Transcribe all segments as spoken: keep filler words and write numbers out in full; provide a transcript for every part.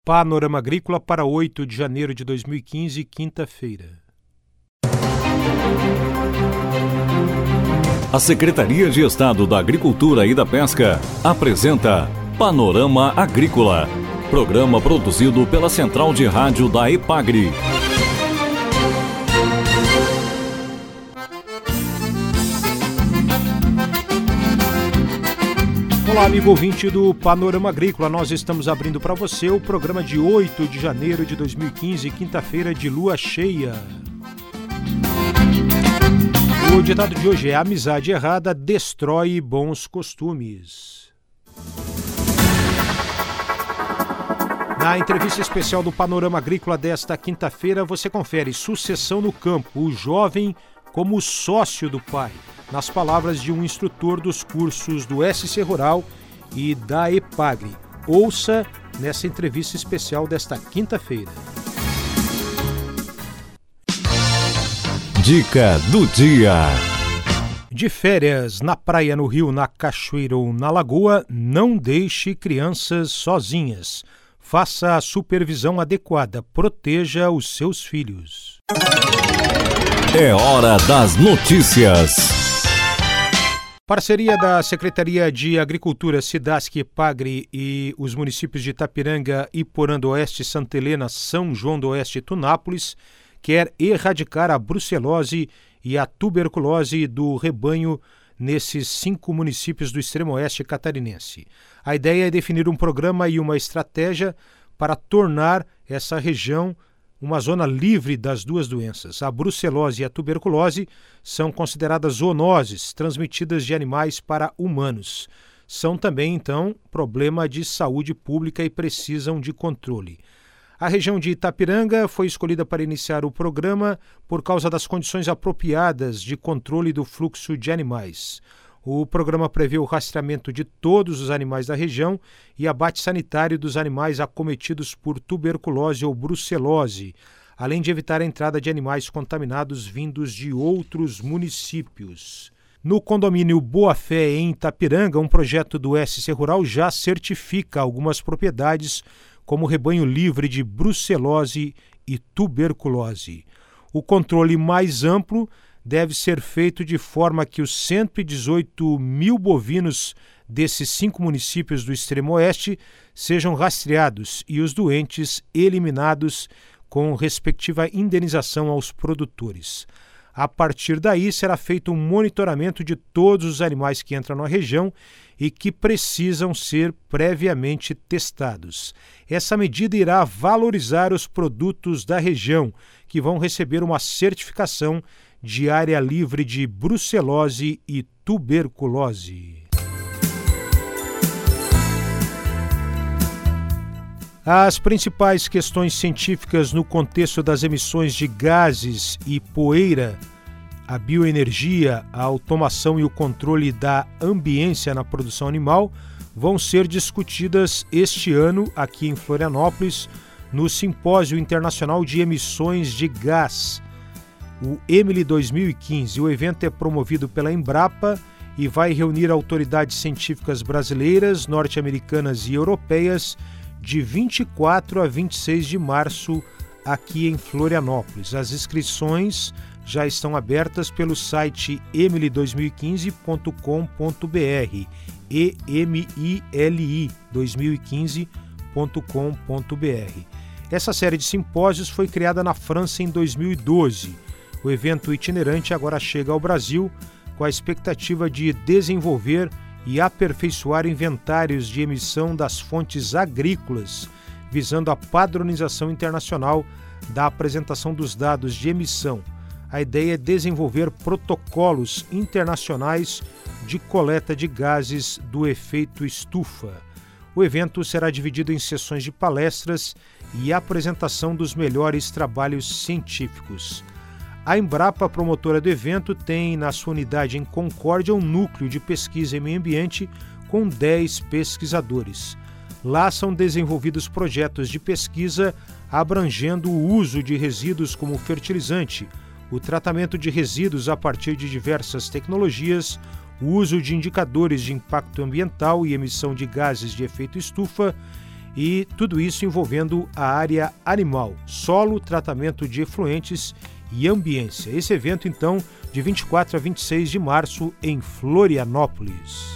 Panorama Agrícola para oito de janeiro de dois mil e quinze, quinta-feira. A Secretaria de Estado da Agricultura e da Pesca apresenta Panorama Agrícola, programa produzido pela Central de Rádio da EPAGRE. Olá, amigo ouvinte do Panorama Agrícola. Nós estamos abrindo para você o programa de oito de janeiro de dois mil e quinze, quinta-feira de lua cheia. O ditado de hoje é: amizade errada destrói bons costumes. Na entrevista especial do Panorama Agrícola desta quinta-feira, você confere sucessão no campo, o jovem como sócio do pai, nas palavras de um instrutor dos cursos do S C Rural e da EPAGRE. Ouça nessa entrevista especial desta quinta-feira. Dica do dia. De férias, na praia, no rio, na cachoeira ou na lagoa, não deixe crianças sozinhas. Faça a supervisão adequada, proteja os seus filhos. É hora das notícias. Parceria da Secretaria de Agricultura, SIDASC, EPAGRE e os municípios de Itapiranga, Iporã do Oeste, Santa Helena, São João do Oeste e Tunápolis quer erradicar a brucelose e a tuberculose do rebanho nesses cinco municípios do extremo oeste catarinense. A ideia é definir um programa e uma estratégia para tornar essa região uma zona livre das duas doenças. A brucelose e a tuberculose são consideradas zoonoses transmitidas de animais para humanos. São também, então, problema de saúde pública e precisam de controle. A região de Itapiranga foi escolhida para iniciar o programa por causa das condições apropriadas de controle do fluxo de animais. O programa prevê o rastreamento de todos os animais da região e abate sanitário dos animais acometidos por tuberculose ou brucelose, além de evitar a entrada de animais contaminados vindos de outros municípios. No condomínio Boa Fé, em Itapiranga, um projeto do S C Rural já certifica algumas propriedades como rebanho livre de brucelose e tuberculose. O controle mais amplo deve ser feito de forma que os cento e dezoito mil bovinos desses cinco municípios do extremo oeste sejam rastreados e os doentes eliminados com respectiva indenização aos produtores. A partir daí, será feito um monitoramento de todos os animais que entram na região e que precisam ser previamente testados. Essa medida irá valorizar os produtos da região, que vão receber uma certificação de área livre de brucelose e tuberculose. As principais questões científicas no contexto das emissões de gases e poeira, a bioenergia, a automação e o controle da ambiência na produção animal vão ser discutidas este ano aqui em Florianópolis, no Simpósio Internacional de Emissões de Gás, o EMILY dois mil e quinze. O evento é promovido pela Embrapa e vai reunir autoridades científicas brasileiras, norte-americanas e europeias de vinte e quatro a vinte e seis de março aqui em Florianópolis. As inscrições já estão abertas pelo site emily dois mil e quinze ponto com ponto b r, e m i l i dois mil e quinze ponto com ponto b r. Essa série de simpósios foi criada na França em dois mil e doze. O evento itinerante agora chega ao Brasil com a expectativa de desenvolver e aperfeiçoar inventários de emissão das fontes agrícolas, visando a padronização internacional da apresentação dos dados de emissão. A ideia é desenvolver protocolos internacionais de coleta de gases do efeito estufa. O evento será dividido em sessões de palestras e apresentação dos melhores trabalhos científicos. A Embrapa, promotora do evento, tem na sua unidade em Concórdia um núcleo de pesquisa em meio ambiente com dez pesquisadores. Lá são desenvolvidos projetos de pesquisa abrangendo o uso de resíduos como fertilizante, o tratamento de resíduos a partir de diversas tecnologias, o uso de indicadores de impacto ambiental e emissão de gases de efeito estufa e tudo isso envolvendo a área animal, solo, tratamento de efluentes e ambiência. Esse evento, então, de vinte e quatro a vinte e seis de março em Florianópolis.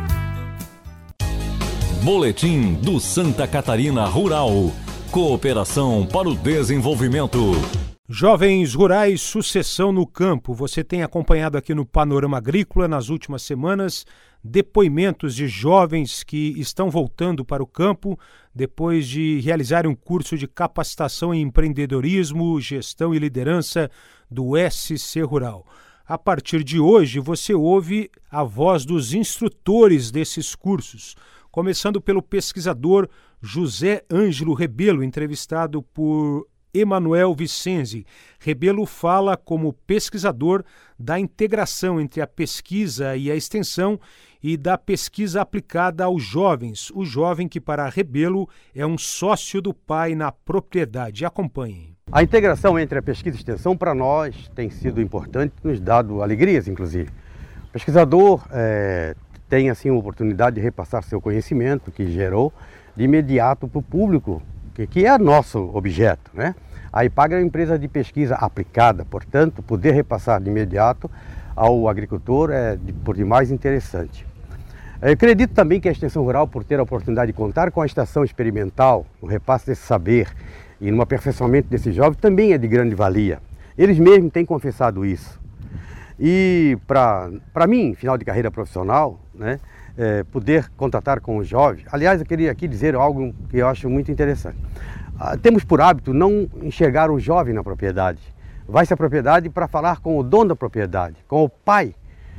Boletim do Santa Catarina Rural. Cooperação para o desenvolvimento. Jovens rurais, sucessão no campo. Você tem acompanhado aqui no Panorama Agrícola nas últimas semanas depoimentos de jovens que estão voltando para o campo depois de realizarem um curso de capacitação em empreendedorismo, gestão e liderança do S C Rural. A partir de hoje, você ouve a voz dos instrutores desses cursos, começando pelo pesquisador José Ângelo Rebelo, entrevistado por Emanuel Vicenzi. Rebelo fala como pesquisador da integração entre a pesquisa e a extensão e da pesquisa aplicada aos jovens, o jovem que para Rebelo é um sócio do pai na propriedade. Acompanhem. A integração entre a pesquisa e a extensão para nós tem sido importante, nos dado alegrias inclusive. O pesquisador é, tem assim a oportunidade de repassar seu conhecimento que gerou de imediato para o público, que, que é nosso objeto, né? A IPAGRE é uma empresa de pesquisa aplicada, portanto, poder repassar de imediato ao agricultor é de, por demais interessante. Eu acredito também que a extensão rural, por ter a oportunidade de contar com a estação experimental, no repasse desse saber e no aperfeiçoamento desse jovem, também é de grande valia. Eles mesmos têm confessado isso. E para mim, final de carreira profissional, né, é, poder contatar com o jovem, aliás, eu queria aqui dizer algo que eu acho muito interessante. Ah, temos por hábito não enxergar o jovem na propriedade. Vai-se à propriedade para falar com o dono da propriedade, com o pai.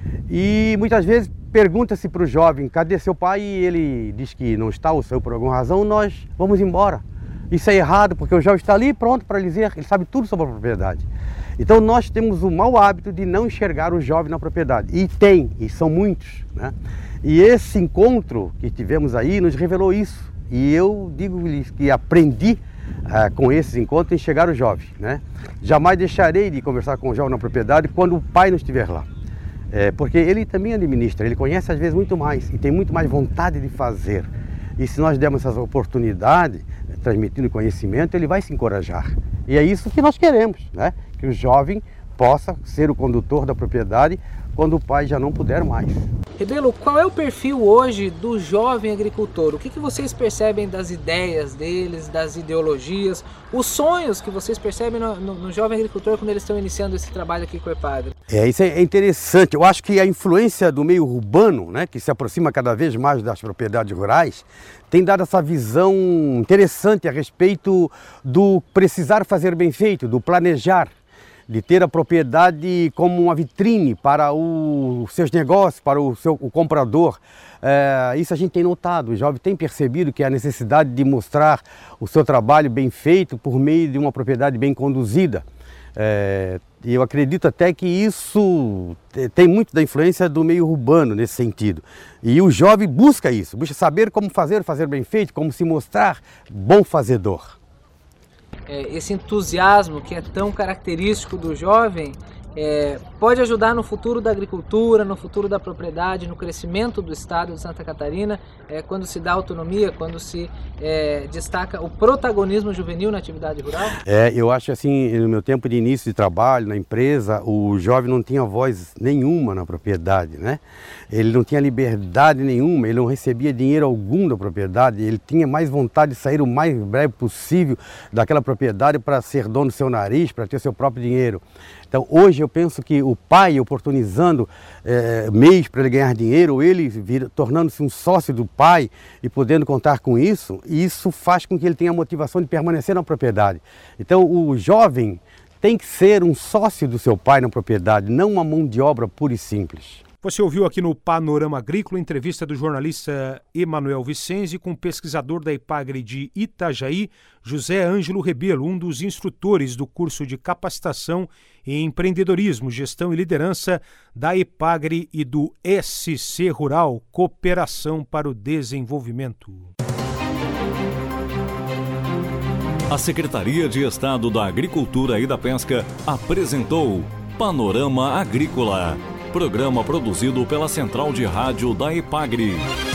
E muitas vezes pergunta-se para o jovem, cadê seu pai? E ele diz que não está, ou saiu por alguma razão, nós vamos embora. Isso é errado, porque o jovem está ali pronto para lhe dizer, ele sabe tudo sobre a propriedade. Então nós temos o mau hábito de não enxergar o jovem na propriedade. E tem, e são muitos, né? E esse encontro que tivemos aí nos revelou isso. E eu digo-lhes que aprendi uh, com esses encontros a enxergar o jovem, né? Jamais deixarei de conversar com o jovem na propriedade quando o pai não estiver lá. É, porque ele também administra, ele conhece às vezes muito mais e tem muito mais vontade de fazer. E se nós dermos essa oportunidade, transmitindo conhecimento, ele vai se encorajar. E é isso que nós queremos, né? Que o jovem possa ser o condutor da propriedade quando o pai já não puder mais. Rebelo, qual é o perfil hoje do jovem agricultor? O que, que vocês percebem das ideias deles, das ideologias, os sonhos que vocês percebem no, no, no jovem agricultor quando eles estão iniciando esse trabalho aqui com o IPAGRE? É, isso é interessante. Eu acho que a influência do meio urbano, né, que se aproxima cada vez mais das propriedades rurais, tem dado essa visão interessante a respeito do precisar fazer bem feito, do planejar, de ter a propriedade como uma vitrine para os seus negócios, para o seu o comprador. É, isso a gente tem notado, o jovem tem percebido que há necessidade de mostrar o seu trabalho bem feito por meio de uma propriedade bem conduzida. É, e eu acredito até que isso tem muito da influência do meio urbano nesse sentido. E o jovem busca isso, busca saber como fazer, fazer bem feito, como se mostrar bom fazedor. Esse entusiasmo que é tão característico do jovem é, pode ajudar no futuro da agricultura, no futuro da propriedade, no crescimento do estado de Santa Catarina, é, quando se dá autonomia, quando se é, destaca o protagonismo juvenil na atividade rural? É, eu acho assim, no meu tempo de início de trabalho na empresa, o jovem não tinha voz nenhuma na propriedade, né? Ele não tinha liberdade nenhuma, ele não recebia dinheiro algum da propriedade, ele tinha mais vontade de sair o mais breve possível daquela propriedade para ser dono do seu nariz, para ter seu próprio dinheiro. Então hoje eu penso que o pai oportunizando é, meios para ele ganhar dinheiro, ou ele tornando-se um sócio do pai e podendo contar com isso, isso faz com que ele tenha a motivação de permanecer na propriedade. Então o jovem tem que ser um sócio do seu pai na propriedade, não uma mão de obra pura e simples. Você ouviu aqui no Panorama Agrícola entrevista do jornalista Emanuel Vicenzi com o pesquisador da IPAGRE de Itajaí, José Ângelo Rebelo, um dos instrutores do curso de capacitação em empreendedorismo, gestão e liderança da IPAGRE e do S C Rural, Cooperação para o Desenvolvimento. A Secretaria de Estado da Agricultura e da Pesca apresentou Panorama Agrícola. Programa produzido pela Central de Rádio da IPAGRE.